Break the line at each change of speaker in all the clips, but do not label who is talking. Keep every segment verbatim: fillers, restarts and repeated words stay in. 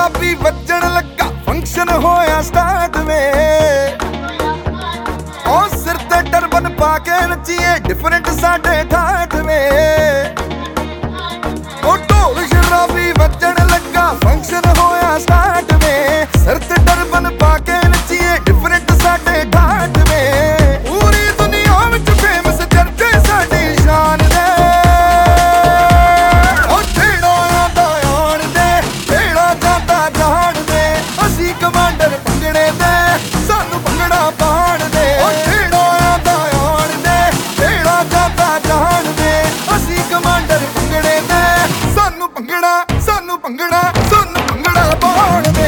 शराबी वजन लगा फंक्शन होया स्टार्ट में ओ सिर ते टर्बन पाके नचिए डिफरेंट साडे ठाठ में ओ ढोल शराबी वजन लगा फंक्शन होया स्टार्ट में सिर ते टर्बन पाके नचिए डिफरेंट साडे ठाठ में पूरी दुनिया विच फेमस चर्चे साडी शान दे ओ छेड़ा आंदा आण दे छेड़ा जांदा जाण दे असी कमांडर भंगड़े दे सानू भंगड़ा पाण दे ओ छेड़ा आंदा आण दे छेड़ा जांदा जाण दे असी कमांडर भंगड़े दे सानू भंगड़ा सानू भंगड़ा सानू भंगड़ा पाण दे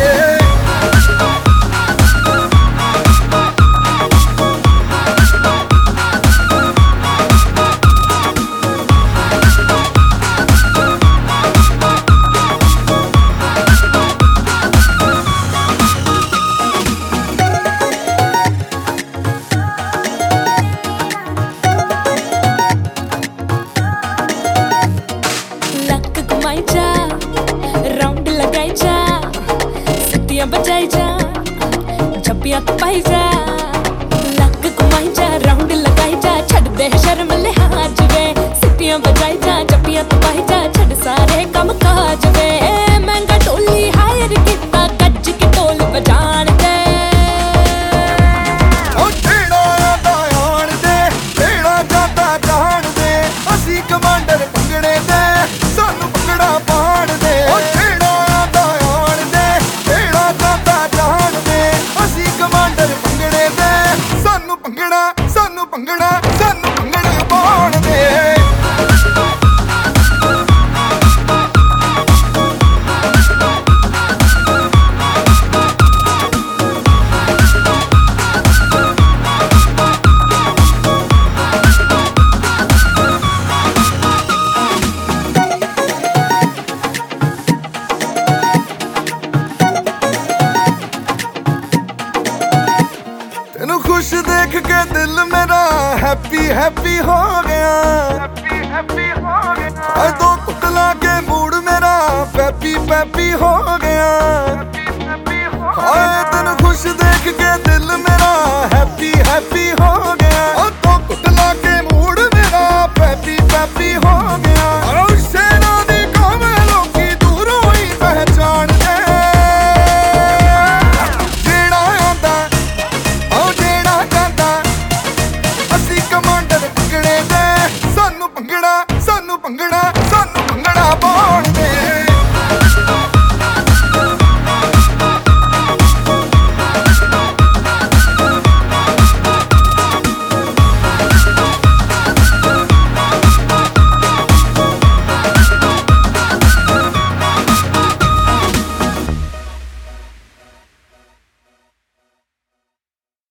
राउंड लगाई जा सिटियां बजाई जा झप्पियां पाई जा लक घुमाई जा राउंड लगाई जा छड़ दे शर्म लिहाज वे सिटियां बजाई जा झप्पियां पाई जा छड़ सारे कम काज वे महंगा टोली हायर किता कज के ढोल बजाण दे
ओ छेड़ा आंदा आण दे छेड़ा जांदा जाण दे असी कमांडर भंगड़े दे सानू भंगड़ा पाण दे ओ छेड़ा आंदा आण दे छेड़ा जांदा जाण दे असी कमांडर भंगड़े दे सानू भंगड़ा सानू भंगड़ा सानू भंगड़ा पाण दे तेनू खुश देख के दिल मेरा हैप्पी हैप्पी हो गया हैप्पी हैप्पी हो गया आज तो कुटला के मूड मेरा पैपी पैपी हो गया हाय तेनू खुश देख के दिल मेरा हैप्पी हैप्पी हो गया आज तो कुटला के मूड मेरा पैपी पैपी हो गया और सेना दी कौम लोकी दूरों ही पहचान दे जेड़ा आंदा ओ जेड़ा जांदा असी कमांडर भंगड़े दे सानू भंगड़ा सानू भंगड़ा सानू भंगड़ा पाण